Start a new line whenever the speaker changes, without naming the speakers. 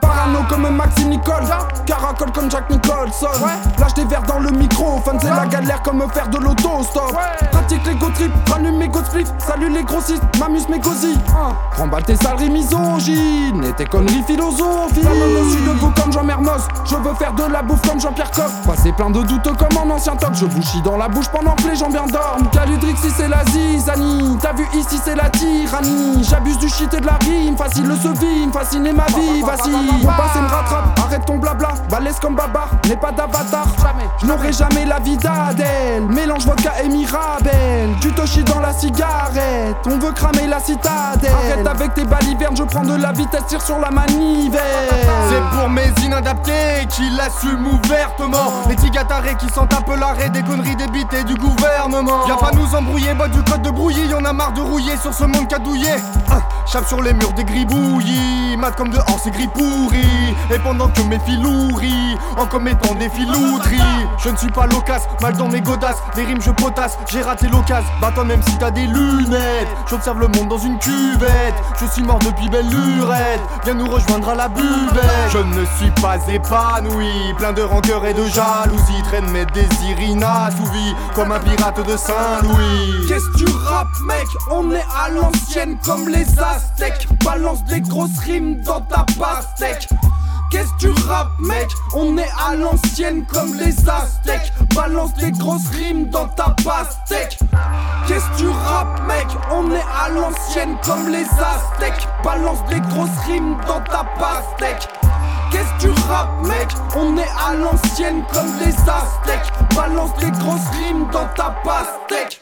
Parano comme Maxime Nicole, caracole comme Jack Nicholson. Lâche des verres dans le micro, fan c'est la galère comme faire de l'auto-stop. Pratique les go trip, rallume mes go spliff, salut les grossistes, m'amuse mes gosies. Remballe tes saleries misogynes et tes conneries philosophiques. La meuf au-dessus de vous comme Jean Mermoz, je veux faire de la bouffe comme Jean-Pierre Coff. Passer plein de doutes comme en ancien top, je bouchis dans la bouche pendant que les gens bien dorment. Caludrix si c'est la zizanie, t'as vu ici c'est la tyrannie. J'abuse du shit et de la rime, facile le sevim, fasciné ma vie, vacille. Mon passé me rattrape, arrête ton blabla, balèze comme Babar, n'est pas d'avatar. Je n'aurai jamais la vie d'Adèle, mélange vodka et Mirabelle. Tu te chies dans la cigarette, on veut cramer la citadelle. Arrête avec tes balivernes, je prends de la vitesse, tire sur la manivelle.
C'est pour mes inadaptés qui l'assument ouvertement. Les tigatarés qui sentent un peu l'arrêt des conneries débitées du gouvernement. Viens pas nous embrouiller, bois du code de brouillis, y'en a marre de rouiller sur ce monde cadouillé. Chape sur les murs des gribouillis, mat comme dehors c'est gris pourri. Et pendant que mes filouris, en commettant des filouteries. Je ne suis pas loquace, mal dans mes godasses, les rimes je potasse, j'ai raté l'occasion. Bah toi même si t'as des lunettes, j'observe le monde dans une cuvette. Je suis mort depuis belle lurette, viens nous rejoindre à la buvette. Je ne suis pas épanoui, plein de rancœur et de jalousie. Traîne mes désirs inassouvis, comme un pirate de Saint-Louis.
Qu'est-ce que tu rappes mec, on est à l'ancienne comme les Aztèques. Balance des grosses rimes dans ta pastèque. Qu'est-ce que tu rappes mec, on est à l'ancienne comme les Aztèques. Balance des grosses rimes dans ta pastèque. Qu'est-ce que tu rappes mec, on est à l'ancienne comme les Aztèques. Balance des grosses rimes dans ta pastèque. Qu'est-ce que tu rappes mec, on est à l'ancienne comme les Aztèques. Balance des grosses rimes dans ta pastèque.